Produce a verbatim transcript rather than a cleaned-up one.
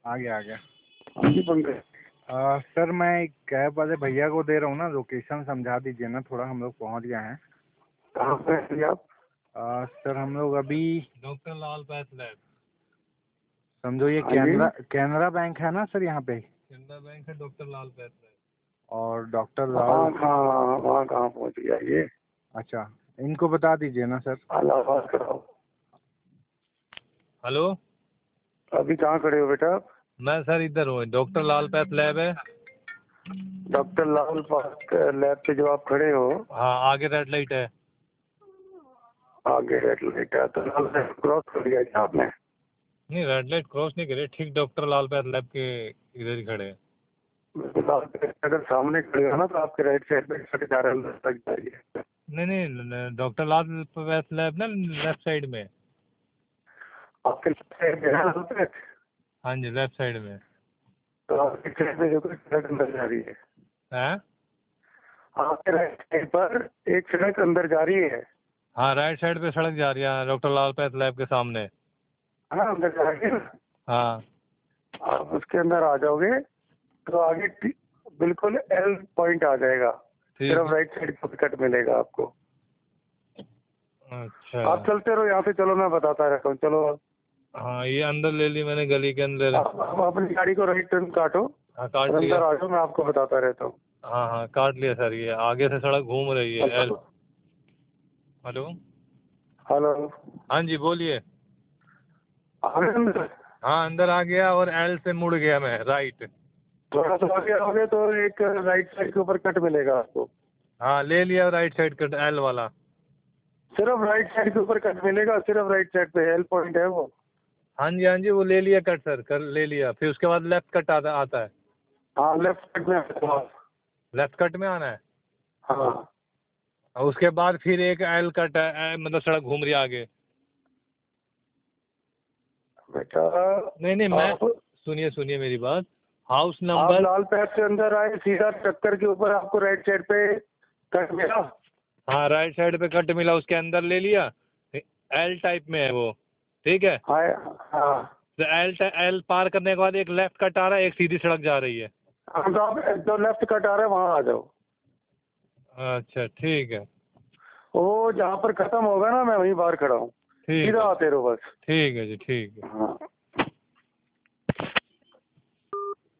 आ गया आ गया। हाँ जी पंकज। आ, सर मैं एक कैब वाले भैया को दे रहा हूँ ना, लोकेशन समझा दीजिए ना थोड़ा, हम लोग पहुँच गए हैं। कहाँ पे हैं आप? आ, सर हम लोग अभी डॉक्टर लाल पैथ लैब। समझो ये हाँ जी। कैनरा कैनरा बैंक है ना सर यहाँ पे, कैनरा बैंक है, डॉक्टर लाल पैथ लैब। और डॉक्टर वहाँ लाल। कहाँ वहाँ कहाँ पहुँच गया ये? अच्छा, इनको बता दीजिए ना सर। इलाहाबाद कराओ। हेलो, अभी कहाँ खड़े हो बेटा आप? मैं सर इधर हूँ, डॉक्टर लाल पैथ लैब है। डॉक्टर लाल पार्क लैब पे जो आप खड़े हो, हाँ, आगे रेड लाइट है। आगे रेड लाइट है तो लाल लाइट क्रॉस कर दिया क्या आपने? नहीं, रेड लाइट क्रॉस नहीं करे, ठीक डॉक्टर लाल पैथ लैब के इधर ही खड़े हैं। लाल लाइट अगर सामने खड़े हो ना तो आपके राइट साइड पे सड़क जा रहा है, सड़क जा रही है। नहीं नहीं, डॉक्टर लाल पैथ लैब ना लेफ्ट साइड में। आपके लेफ्ट साइड पे है ना पे? हाँ जी, लेफ्ट साइड में। तो आपके साइड में जो कोई सड़क अंदर जा रही है, हैं? आपके राइट साइड पर एक सड़क अंदर जा रही है। हाँ, राइट साइड पे सड़क जा रही है डॉक्टर लाल पैथ लैब के सामने। हाँ अंदर जा रही है ना। हाँ, आप उसके अंदर आ जाओगे तो आगे टी- बिल्कुल एल पॉइंट आ जाएगा। ठीक सिर्फ है। राइट साइड पर कट मिलेगा आपको। अच्छा। आप चलते रहो यहाँ पे, चलो मैं बताता रहता हूँ, चलो आप। हाँ, ये अंदर ले ली मैंने, गली के अंदर। आप आप अपनी गाड़ी को राइट टर्न काटो हाँ, काट और लिया। अंदर आ जाओ, मैं आपको बताता रहता हूँ। हाँ हाँ, काट लिया सर, ये आगे से सड़क घूम रही है एल। Hello hello. हेलो। हाँ जी, बोलिए। आ गए अंदर? हाँ, अंदर आ गया और एल से मुड़ गया मैं राइट। थोड़ा सा आगे आओगे तो एक राइट साइड के ऊपर कट मिलेगा आपको। हाँ, ले लिया राइट साइड कट, एल वाला। सिर्फ राइट साइड के ऊपर कट मिलेगा, सिर्फ राइट साइड पे एल पॉइंट है वो। हाँ जी हाँ जी, वो ले लिया कट सर, कर ले लिया। फिर उसके बाद लेफ्ट कट आता आता है। हाँ लेफ्ट साइड में है। लेफ्ट कट में आना है। हाँ और उसके बाद फिर एक एल कट है, ए- मतलब सड़क घूम रही है आगे। बेटा नहीं नहीं, मैं आप सुनिए सुनिए मेरी बात। हाउस आप नंबर। लाल पैथ से अंदर आए, सीधा चक्कर के ऊपर आपको राइट साइड पे कट मिला। हाँ, राइट साइड पे कट मिला, उसके अंदर ले लिया। एल टाइप में है वो, ठीक है। हाँ हाँ। तो एल एल पार करने के बाद एक लेफ्ट कट आ रहा है, एक सीधी सड़क जा रही है। हाँ, तो आप जो लेफ्ट कट आ रहा है वहाँ आ जाओ। अच्छा, ठीक है। वो जहाँ पर खत्म होगा ना, मैं वहीं बाहर खड़ा हूँ, ठीक सीधा है, आते रहो बस। ठीक है जी, ठीक है। हाँ।